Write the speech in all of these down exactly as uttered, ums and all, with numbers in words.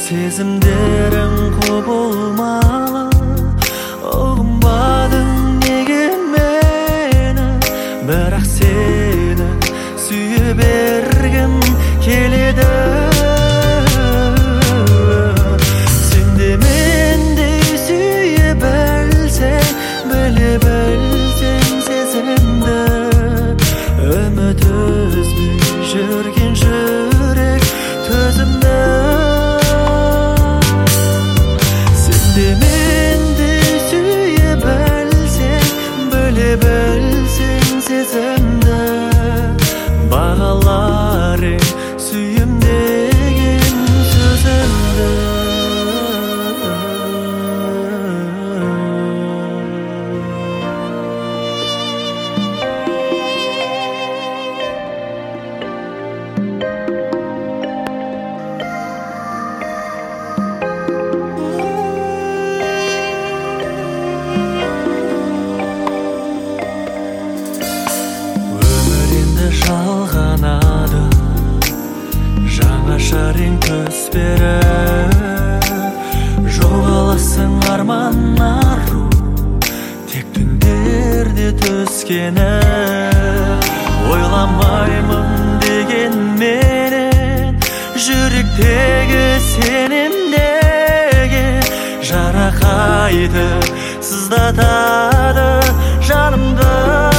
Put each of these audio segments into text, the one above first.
сезімдерің құбылмалы, ұғынбадың неге мені, бірақ сені сүйе бергім келеді. Сен де мендей сүйе білсең, біле білсең сезімді, үміт үзбей жүрген жүрек төзімді. Сен де мендей сүйе білсең, біле білсең сезімді, бағалар ең сүйем деген сөзімді. Жалғанады жаңаша рең төс беріп, жоғаласың арман ару, тек түндерде түскені. Ойламаймын дегенменен жүректегі сенімдегі жара қайтып сыздатады жанымды.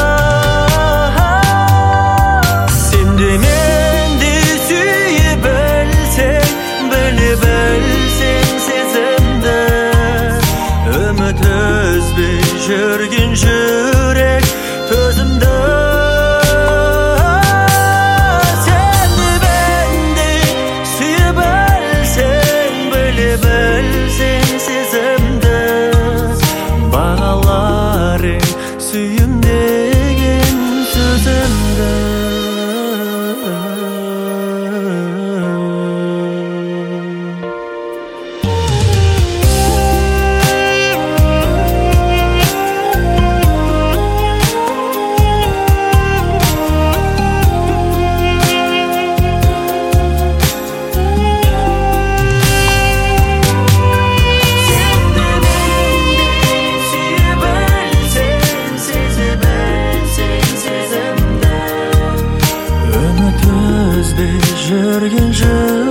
Төзбей жүрген жүрек төзімді. Сен де бендей сүйе білсең, біле білсең сезімді, бағалар ең сүйем деген сөзімді. Жүрген жүрек